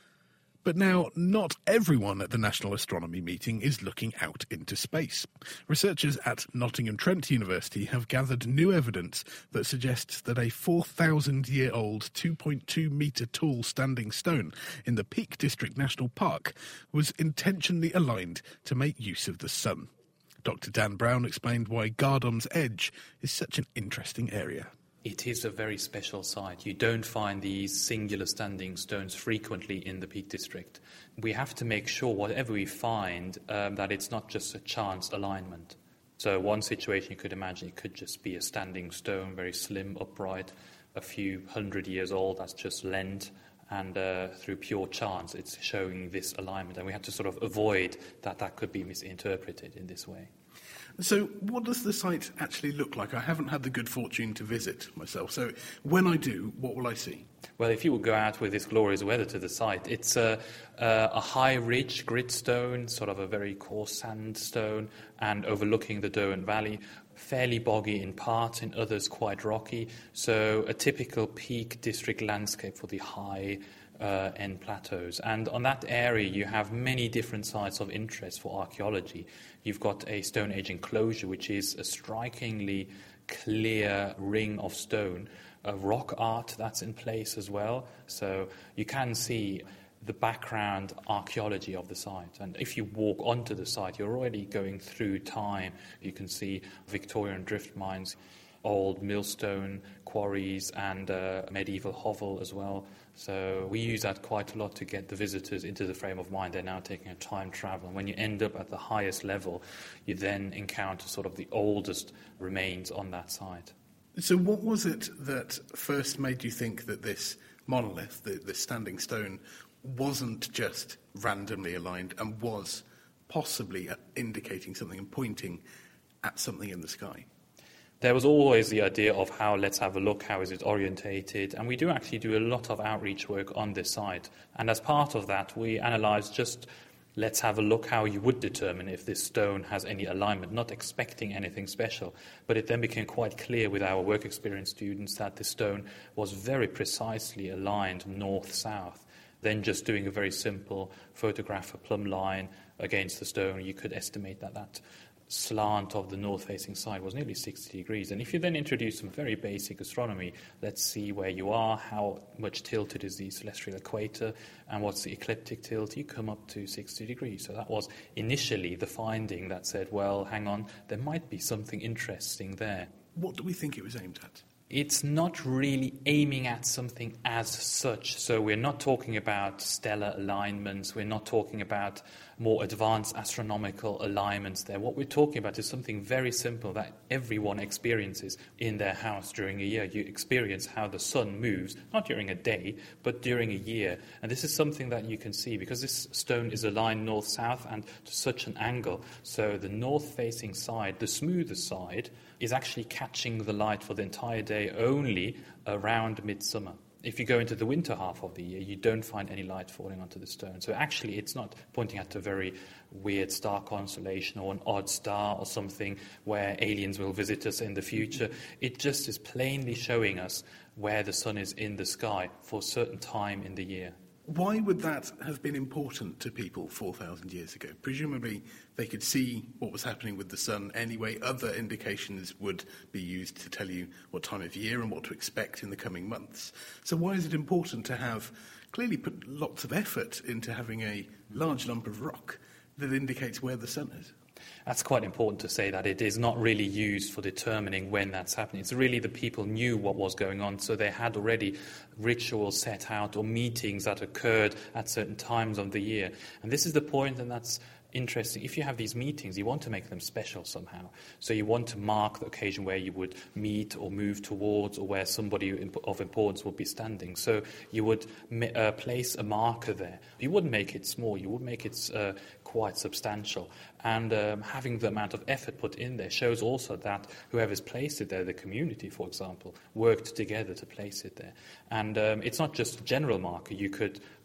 But now, not everyone at the National Astronomy Meeting is looking out into space. Researchers at Nottingham Trent University have gathered new evidence that suggests that a four thousand year old two point two metre tall standing stone in the Peak District National Park was intentionally aligned to make use of the sun. Doctor Dan Brown explained why Gardom's Edge is such an interesting area. It is a very special site. You don't find these singular standing stones frequently in the Peak District. We have to make sure, whatever we find, um, that it's not just a chance alignment. So one situation you could imagine, it could just be a standing stone, very slim, upright, a few hundred years old, that's just lent, and uh, through pure chance it's showing this alignment. And we have to sort of avoid that that could be misinterpreted in this way. So what does the site actually look like? I haven't had the good fortune to visit myself. So when I do, what will I see? Well, if you will go out with this glorious weather to the site, it's a, a, a high ridge gritstone, sort of a very coarse sandstone, and overlooking the Derwent Valley, fairly boggy in parts, in others quite rocky. So a typical Peak District landscape for the high Uh, end plateaus. And on that area you have many different sites of interest for archaeology. You've got a Stone Age enclosure, which is a strikingly clear ring of stone, a rock art that's in place as well, so you can see the background archaeology of the site. And if you walk onto the site, you're already going through time. You can see Victorian drift mines, old millstone quarries, and uh, medieval hovel as well. So we use that quite a lot to get the visitors into the frame of mind. They're now taking a time travel. And when you end up at the highest level, you then encounter sort of the oldest remains on that site. So what was it that first made you think that this monolith, the, the standing stone, wasn't just randomly aligned and was possibly indicating something and pointing at something in the sky? There was always the idea of how, let's have a look, how is it orientated, and we do actually do a lot of outreach work on this site. And as part of that, we analysed just, let's have a look how you would determine if this stone has any alignment, not expecting anything special. But it then became quite clear with our work experience students that this stone was very precisely aligned north-south. Then just doing a very simple photograph, a plumb line against the stone, you could estimate that that slant of the north-facing side was nearly sixty degrees. And if you then introduce some very basic astronomy, let's see where you are, how much tilted is the celestial equator, and what's the ecliptic tilt, you come up to sixty degrees. So that was initially the finding that said, well, hang on, there might be something interesting there. What do we think it was aimed at? It's not really aiming at something as such. So we're not talking about stellar alignments. We're not talking about more advanced astronomical alignments there. What we're talking about is something very simple that everyone experiences in their house during a year. You experience how the sun moves, not during a day, but during a year. And this is something that you can see because this stone is aligned north-south and to such an angle. So the north-facing side, the smoother side, is actually catching the light for the entire day only around midsummer. If you go into the winter half of the year, you don't find any light falling onto the stone. So actually it's not pointing at a very weird star constellation or an odd star or something where aliens will visit us in the future. It just is plainly showing us where the sun is in the sky for a certain time in the year. Why would that have been important to people four thousand years ago? Presumably they could see what was happening with the sun anyway. Other indications would be used to tell you what time of year and what to expect in the coming months. So why is it important to have clearly put lots of effort into having a large lump of rock that indicates where the sun is? That's quite important to say, that it is not really used for determining when that's happening. It's really the people knew what was going on, so they had already rituals set out or meetings that occurred at certain times of the year. And this is the point, and that's interesting. If you have these meetings, you want to make them special somehow. So you want to mark the occasion where you would meet or move towards, or where somebody of importance would be standing. So you would uh, place a marker there. You wouldn't make it small. You would make it uh, quite substantial. And um, having the amount of effort put in there shows also that whoever's placed it there, the community, for example, worked together to place it there. And um, it's not just a general marker. You could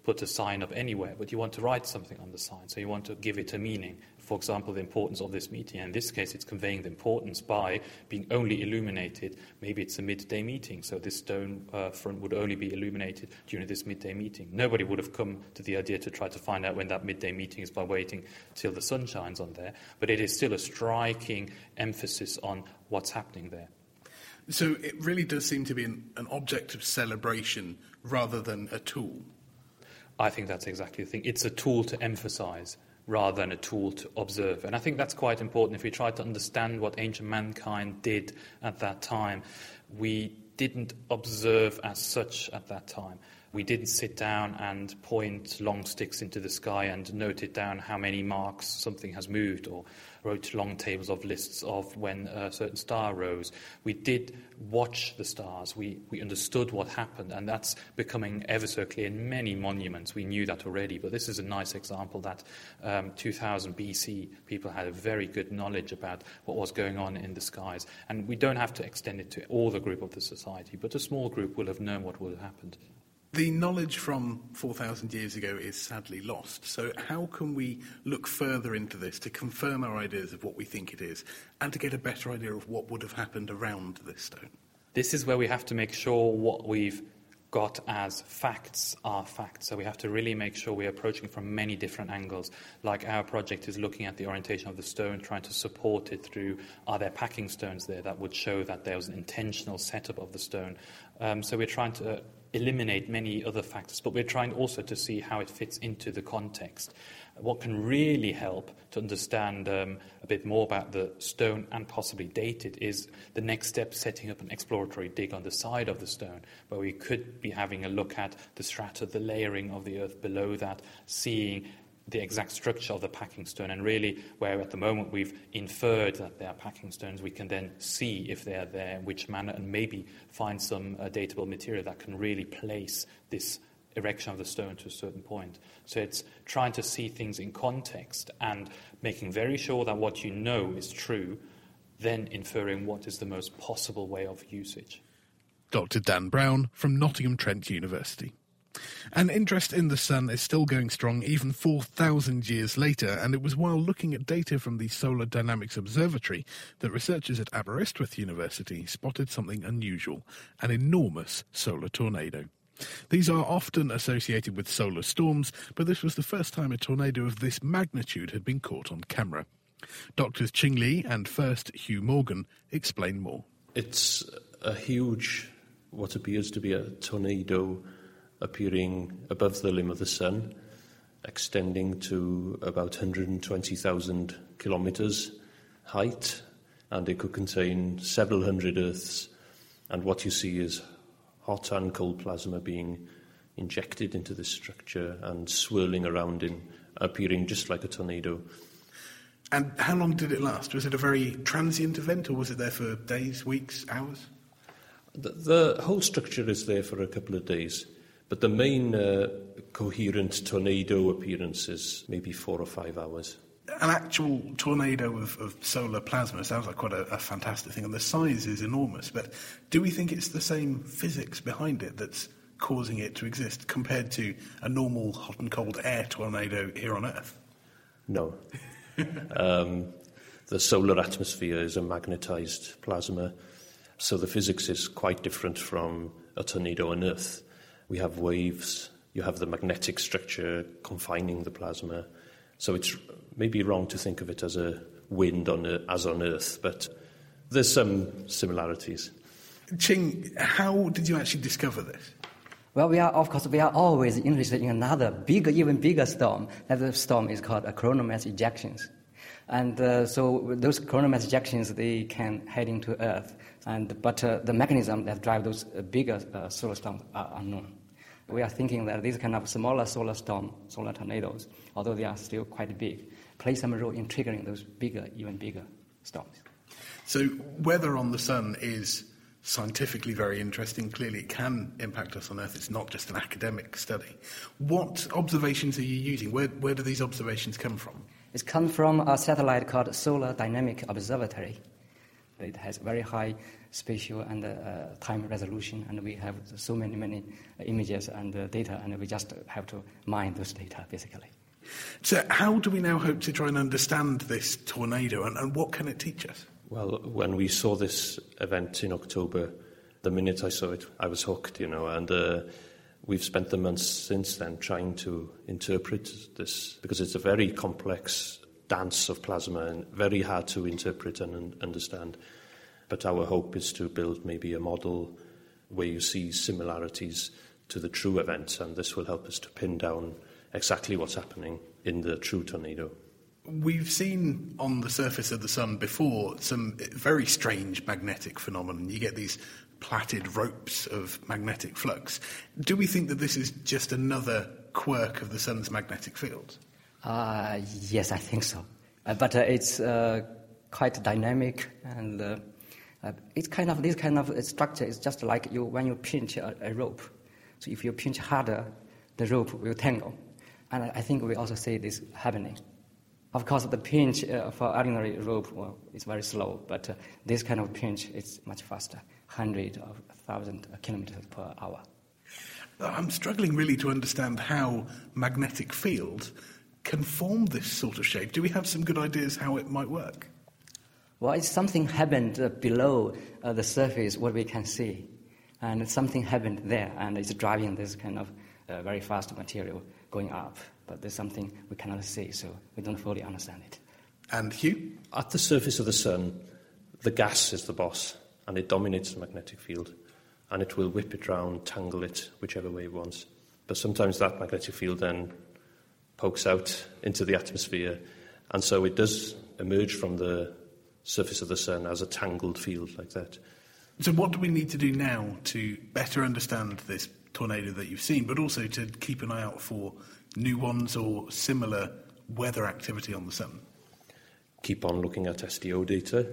put a sign up anywhere, but you want to write something on the sign, so you want to give it a meaning. For example, the importance of this meeting. And in this case, it's conveying the importance by being only illuminated. Maybe it's a midday meeting, so this stone uh, front would only be illuminated during this midday meeting. Nobody would have come to the idea to try to find out when that midday meeting is by waiting till the sun shines on there. But it is still a striking emphasis on what's happening there. So it really does seem to be an, an object of celebration rather than a tool. I think that's exactly the thing. It's a tool to emphasize rather than a tool to observe. And I think that's quite important. If we try to understand what ancient mankind did at that time, we didn't observe as such at that time. We didn't sit down and point long sticks into the sky and note it down how many marks something has moved, or wrote long tables of lists of when a certain star rose. We did watch the stars. We, we understood what happened, and that's becoming ever so clear in many monuments. We knew that already, but this is a nice example that um, two thousand B C people had a very good knowledge about what was going on in the skies. And we don't have to extend it to all the group of the society, but a small group will have known what would have happened. The knowledge from four thousand years ago is sadly lost. So how can we look further into this to confirm our ideas of what we think it is and to get a better idea of what would have happened around this stone? This is where we have to make sure what we've got as facts are facts. So we have to really make sure we're approaching from many different angles. Like our project is looking at the orientation of the stone, trying to support it through, are there packing stones there that would show that there was an intentional setup of the stone. Um, so we're trying to uh, eliminate many other factors, but we're trying also to see how it fits into the context. What can really help to understand um, a bit more about the stone and possibly date it is the next step, setting up an exploratory dig on the side of the stone, where we could be having a look at the strata, the layering of the earth below that, seeing the exact structure of the packing stone, and really where at the moment we've inferred that they are packing stones, we can then see if they are there, in which manner, and maybe find some uh, datable material that can really place this erection of the stone to a certain point. So it's trying to see things in context and making very sure that what you know is true, then inferring what is the most possible way of usage. Doctor Dan Brown from Nottingham Trent University. An interest in the sun is still going strong even four thousand years later, and it was while looking at data from the Solar Dynamics Observatory that researchers at Aberystwyth University spotted something unusual, an enormous solar tornado. These are often associated with solar storms, but this was the first time a tornado of this magnitude had been caught on camera. Doctors Ching Li and First Hugh Morgan explain more. It's a huge, what appears to be a tornado appearing above the limb of the sun, extending to about one hundred twenty thousand kilometres height, and it could contain several hundred Earths. And what you see is hot and cold plasma being injected into this structure and swirling around in, appearing just like a tornado. And how long did it last? Was it a very transient event, or was it there for days, weeks, hours? The, the whole structure is there for a couple of days. But the main uh, coherent tornado appearance is maybe four or five hours. An actual tornado of, of solar plasma sounds like quite a, a fantastic thing, and the size is enormous. But do we think it's the same physics behind it that's causing it to exist compared to a normal hot and cold air tornado here on Earth? No. um, the solar atmosphere is a magnetized plasma, so the physics is quite different from a tornado on Earth. We have waves, you have the magnetic structure confining the plasma. So it's maybe wrong to think of it as a wind on as on Earth, but there's some similarities. Ching, how did you actually discover this? Well, we are, of course, we are always interested in another bigger, even bigger storm. That storm is called a coronal mass ejections. And uh, so those coronal mass ejections, they can head into Earth. And, but uh, the mechanism that drive those uh, bigger uh, solar storms are unknown. We are thinking that these kind of smaller solar storm, solar tornadoes, although they are still quite big, play some role in triggering those bigger, even bigger storms. So weather on the sun is scientifically very interesting. Clearly it can impact us on Earth. It's not just an academic study. What observations are you using? Where, where do these observations come from? It's come from a satellite called Solar Dynamic Observatory. It has very high spatial and uh, time resolution, and we have so many, many images and uh, data, and we just have to mine those data, basically. So how do we now hope to try and understand this tornado, and, and what can it teach us? Well, when we saw this event in October, the minute I saw it, I was hooked, you know, and uh, we've spent the months since then trying to interpret this, because it's a very complex dance of plasma and very hard to interpret and understand. But our hope is to build maybe a model where you see similarities to the true event, and this will help us to pin down exactly what's happening in the true tornado. We've seen on the surface of the sun before some very strange magnetic phenomenon. You get these plaited ropes of magnetic flux. Do we think that this is just another quirk of the sun's magnetic field? Uh, yes, I think so. Uh, but uh, it's uh, quite dynamic, and uh, uh, it's kind of this kind of structure is just like you when you pinch a, a rope. So if you pinch harder, the rope will tangle. And I think we also see this happening. Of course, the pinch uh, for ordinary rope well, is very slow, but uh, this kind of pinch is much faster, hundred of thousand kilometers per hour. I'm struggling really to understand how magnetic field can form this sort of shape. Do we have some good ideas how it might work? Well, it's something happened uh, below uh, the surface, what we can see. And something happened there, and it's driving this kind of uh, very fast material going up. But there's something we cannot see, so we don't fully understand it. And Hugh? At the surface of the sun, the gas is the boss, and it dominates the magnetic field. And it will whip it round, tangle it, whichever way it wants. But sometimes that magnetic field then pokes out into the atmosphere, and so it does emerge from the surface of the sun as a tangled field like that. So what do we need to do now to better understand this tornado that you've seen, but also to keep an eye out for new ones or similar weather activity on the sun? Keep on looking at S D O data,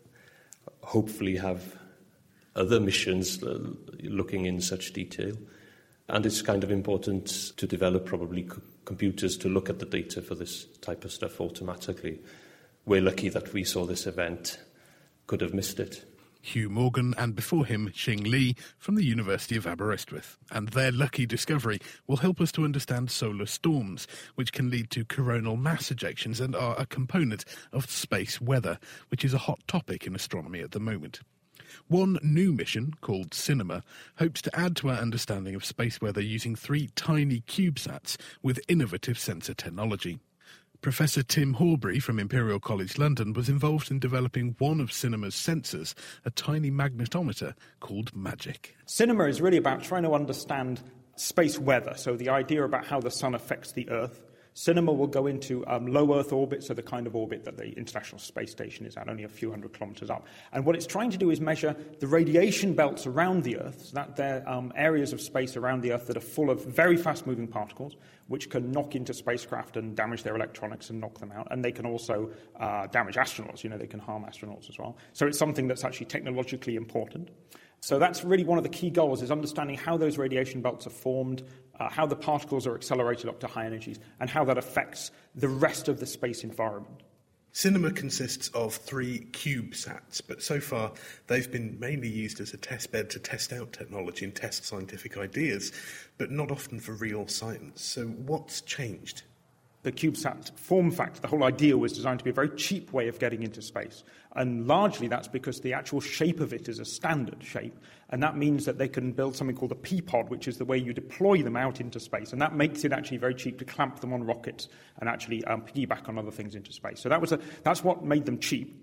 hopefully have other missions uh, looking in such detail. And it's kind of important to develop probably c- computers to look at the data for this type of stuff automatically. We're lucky that we saw this event, could have missed it. Hugh Morgan, and before him, Xing Li from the University of Aberystwyth. And their lucky discovery will help us to understand solar storms, which can lead to coronal mass ejections and are a component of space weather, which is a hot topic in astronomy at the moment. One new mission, called CINEMA, hopes to add to our understanding of space weather using three tiny CubeSats with innovative sensor technology. Professor Tim Horbury from Imperial College London was involved in developing one of CINEMA's sensors, a tiny magnetometer called MAGIC. CINEMA is really about trying to understand space weather, so the idea about how the sun affects the Earth. CINEMA will go into um, low Earth orbit, so the kind of orbit that the International Space Station is at, only a few hundred kilometres up. And what it's trying to do is measure the radiation belts around the Earth, so that they're um, areas of space around the Earth that are full of very fast-moving particles, which can knock into spacecraft and damage their electronics and knock them out. And they can also uh, damage astronauts. You know, they can harm astronauts as well. So it's something that's actually technologically important. So that's really one of the key goals, is understanding how those radiation belts are formed, uh, how the particles are accelerated up to high energies, and how that affects the rest of the space environment. CINEMA consists of three CubeSats, but so far they've been mainly used as a testbed to test out technology and test scientific ideas, but not often for real science. So what's changed? The CubeSat form factor, the whole idea was designed to be a very cheap way of getting into space. And largely that's because the actual shape of it is a standard shape. And that means that they can build something called a P-pod, which is the way you deploy them out into space. And that makes it actually very cheap to clamp them on rockets and actually um, piggyback on other things into space. So that was a, that's what made them cheap.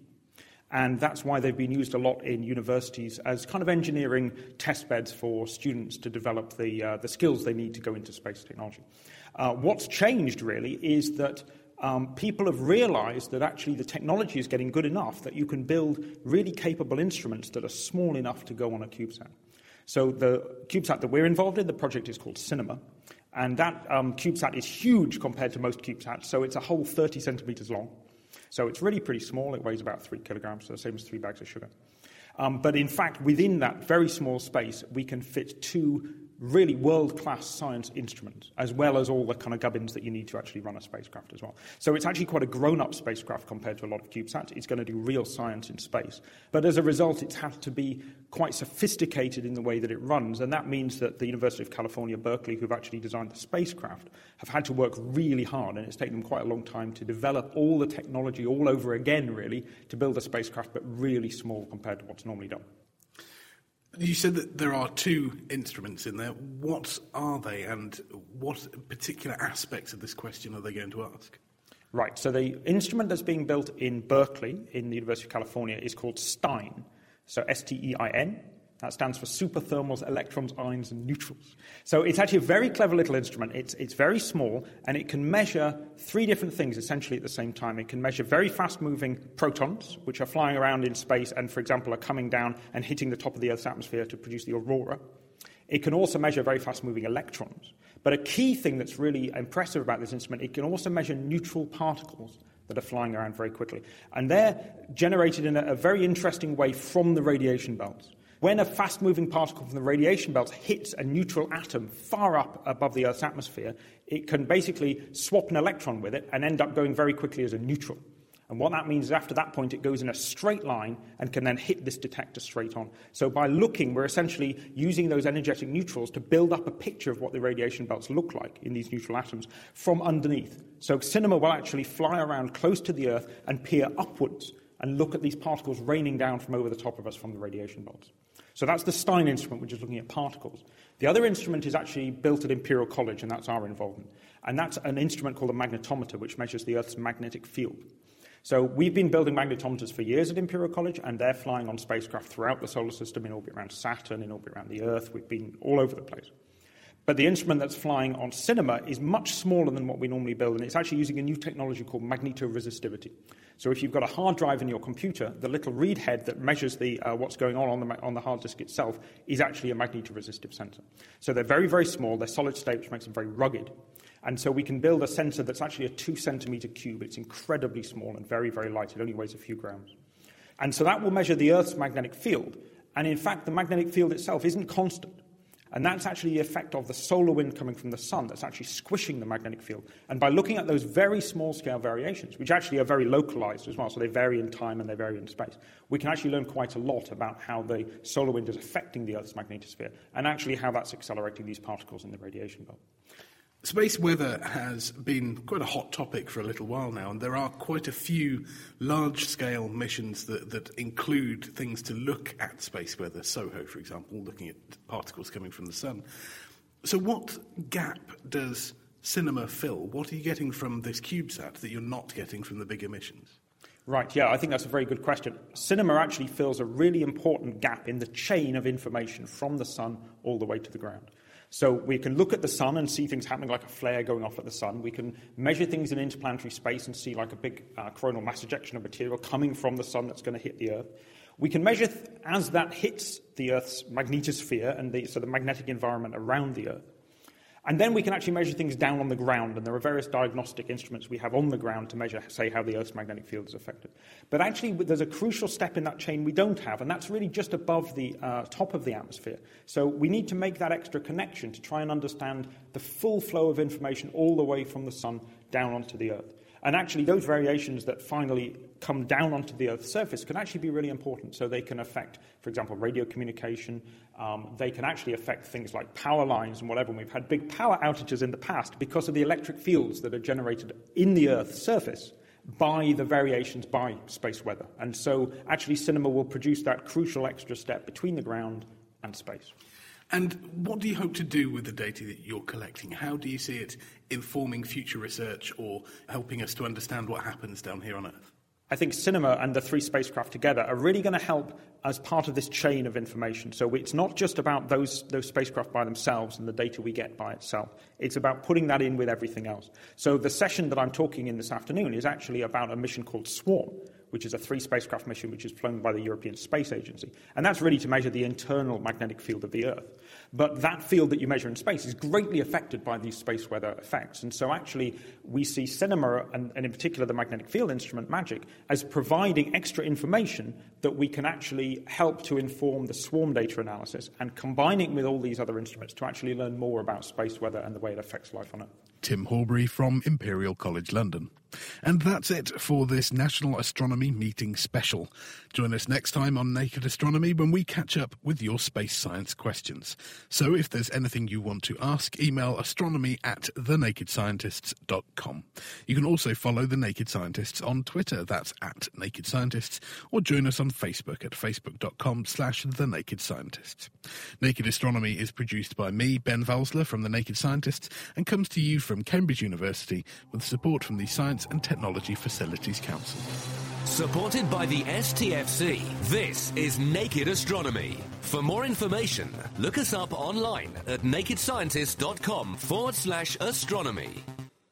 And that's why they've been used a lot in universities as kind of engineering test beds for students to develop the, uh, the skills they need to go into space technology. Uh, what's changed, really, is that um, people have realized that actually the technology is getting good enough that you can build really capable instruments that are small enough to go on a CubeSat. So the CubeSat that we're involved in, the project is called CINEMA, and that um, CubeSat is huge compared to most CubeSats, so it's a whole thirty centimeters long. So it's really pretty small. It weighs about three kilograms, so the same as three bags of sugar. Um, but in fact, within that very small space, we can fit two really world-class science instruments, as well as all the kind of gubbins that you need to actually run a spacecraft as well. So it's actually quite a grown-up spacecraft compared to a lot of CubeSats. It's going to do real science in space. But as a result, it's had to be quite sophisticated in the way that it runs, and that means that the University of California, Berkeley, who've actually designed the spacecraft, have had to work really hard, and it's taken them quite a long time to develop all the technology all over again, really, to build a spacecraft, but really small compared to what's normally done. You said that there are two instruments in there. What are they, and what particular aspects of this question are they going to ask? Right, so the instrument that's being built in Berkeley, in the University of California, is called STEIN, so S T E I N. That stands for super thermals, electrons, ions, and neutrals. So it's actually a very clever little instrument. It's, it's very small, and it can measure three different things essentially at the same time. It can measure very fast-moving protons, which are flying around in space and, for example, are coming down and hitting the top of the Earth's atmosphere to produce the aurora. It can also measure very fast-moving electrons. But a key thing that's really impressive about this instrument, it can also measure neutral particles that are flying around very quickly. And they're generated in a, a very interesting way from the radiation belts. When a fast-moving particle from the radiation belts hits a neutral atom far up above the Earth's atmosphere, it can basically swap an electron with it and end up going very quickly as a neutral. And what that means is after that point, it goes in a straight line and can then hit this detector straight on. So by looking, we're essentially using those energetic neutrals to build up a picture of what the radiation belts look like in these neutral atoms from underneath. So CINEMA will actually fly around close to the Earth and peer upwards and look at these particles raining down from over the top of us from the radiation belts. So that's the STEIN instrument, which is looking at particles. The other instrument is actually built at Imperial College, and that's our involvement. And that's an instrument called a magnetometer, which measures the Earth's magnetic field. So we've been building magnetometers for years at Imperial College, and they're flying on spacecraft throughout the solar system, in orbit around Saturn, in orbit around the Earth. We've been all over the place. But the instrument that's flying on CINEMA is much smaller than what we normally build, and it's actually using a new technology called magnetoresistivity. So if you've got a hard drive in your computer, the little read head that measures the, uh, what's going on on the, on the hard disk itself is actually a magnetoresistive sensor. So they're very, very small. They're solid state, which makes them very rugged. And so we can build a sensor that's actually a two-centimeter cube. It's incredibly small and very, very light. It only weighs a few grams. And so that will measure the Earth's magnetic field. And in fact, the magnetic field itself isn't constant. And that's actually the effect of the solar wind coming from the sun that's actually squishing the magnetic field. And by looking at those very small-scale variations, which actually are very localized as well, so they vary in time and they vary in space, we can actually learn quite a lot about how the solar wind is affecting the Earth's magnetosphere and actually how that's accelerating these particles in the radiation belt. Space weather has been quite a hot topic for a little while now, and there are quite a few large-scale missions that, that include things to look at space weather. SOHO, for example, looking at particles coming from the sun. So what gap does CINEMA fill? What are you getting from this CubeSat that you're not getting from the bigger missions? Right, yeah, I think that's a very good question. CINEMA actually fills a really important gap in the chain of information from the sun all the way to the ground. So we can look at the sun and see things happening like a flare going off at the sun. We can measure things in interplanetary space and see like a big uh, coronal mass ejection of material coming from the sun that's going to hit the Earth. We can measure th- as that hits the Earth's magnetosphere and the, so the magnetic environment around the Earth. And then we can actually measure things down on the ground, and there are various diagnostic instruments we have on the ground to measure, say, how the Earth's magnetic field is affected. But actually, there's a crucial step in that chain we don't have, and that's really just above the uh, top of the atmosphere. So we need to make that extra connection to try and understand the full flow of information all the way from the sun down onto the Earth. And actually, those variations that finally come down onto the Earth's surface can actually be really important. So they can affect, for example, radio communication. Um, they can actually affect things like power lines and whatever. And we've had big power outages in the past because of the electric fields that are generated in the Earth's surface by the variations by space weather. And so actually, CINEMA will produce that crucial extra step between the ground and space. And what do you hope to do with the data that you're collecting? How do you see it informing future research or helping us to understand what happens down here on Earth? I think CINEMA and the three spacecraft together are really going to help as part of this chain of information. So it's not just about those, those spacecraft by themselves and the data we get by itself. It's about putting that in with everything else. So the session that I'm talking in this afternoon is actually about a mission called SWARM, which is a three spacecraft mission which is flown by the European Space Agency. And that's really to measure the internal magnetic field of the Earth. But that field that you measure in space is greatly affected by these space weather effects. And so actually we see CENIMA, and, and in particular the magnetic field instrument MAGIC, as providing extra information that we can actually help to inform the swarm data analysis and combining it with all these other instruments to actually learn more about space weather and the way it affects life on Earth. Tim Horbury from Imperial College London. And that's it for this National Astronomy Meeting special. Join us next time on Naked Astronomy when we catch up with your space science questions. So if there's anything you want to ask, email astronomy at the naked scientists dot com. You can also follow The Naked Scientists on Twitter, that's at Naked Scientists, or join us on Facebook at facebook.com slash The Naked Scientists. Naked Astronomy is produced by me, Ben Valsler, from The Naked Scientists, and comes to you from Cambridge University with support from the Science and Technology Facilities Council. Supported by the S T F C, this is Naked Astronomy. For more information, look us up online at nakedscientist.com forward slash astronomy.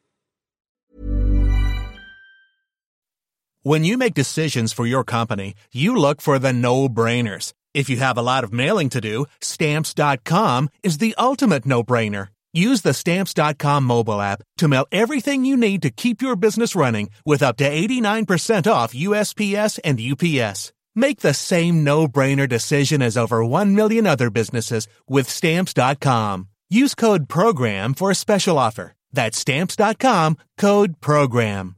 When you make decisions for your company, you look for the no-brainers. If you have a lot of mailing to do, Stamps dot com is the ultimate no-brainer. Use the Stamps dot com mobile app to mail everything you need to keep your business running with up to eighty-nine percent off U S P S and U P S. Make the same no-brainer decision as over one million other businesses with Stamps dot com. Use code PROGRAM for a special offer. That's Stamps dot com, code PROGRAM.